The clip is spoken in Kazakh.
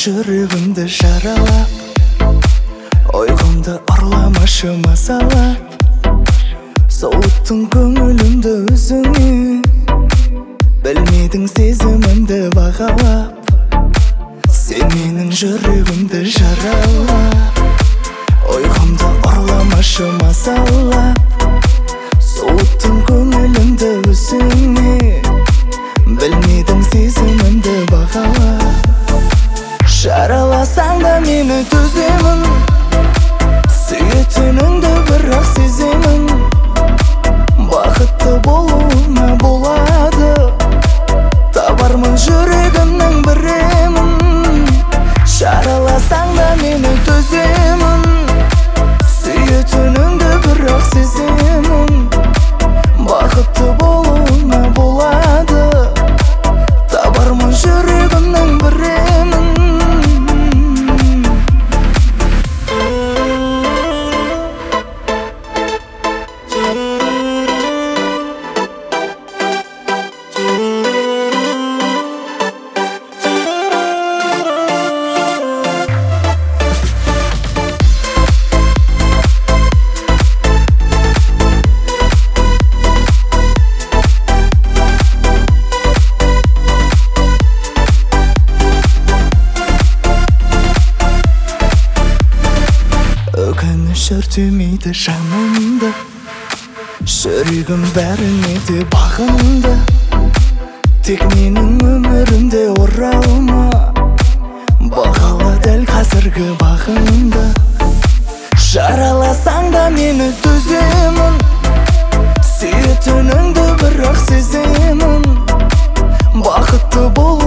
жүрегімді жаралап, ойғымды ұрламашы мазалап, соуыттың көңілімді өзіңе, білмедің сезімімді бағалап. Сен менің жүрегімді жаралап, ойғымды ұрламашы мазалап, соуыттың көңілімді өзіңе, білмедің сезімімді бағалап. Жараласаң да мені төземін, сүйетініңді бірақ сеземін. Бақытты болуыңа болады, табармын жүрегімнің бір емін. Жараласаң да мені төземін, сүйетініңді бірақ сеземін. Бақытты болуыңа болады, табармын жүрегімнің бір емін. Өкініш өртемейді жанымды, жүрегім бәріне де бағынды. Тек менің өмірімде оралма, бағала дәл қазіргі бағыңды. Жараласаң да мені төземін, сүйетініңді бірақ сеземін. Бақытты бол